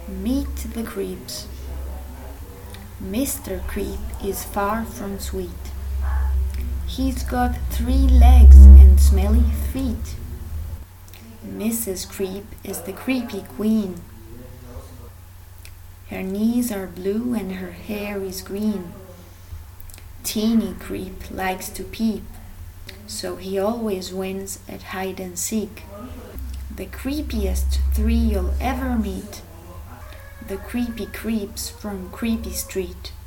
Meet the Creeps. Mr. Creep is far from sweet. He's got 3 legs and smelly feet. Mrs. Creep is the creepy queen. Her knees are blue and her hair is green. Teeny Creep likes to peep, so he always wins at hide and seek. The creepiest 3 you'll ever meet. The creepy creeps from Creepy Street.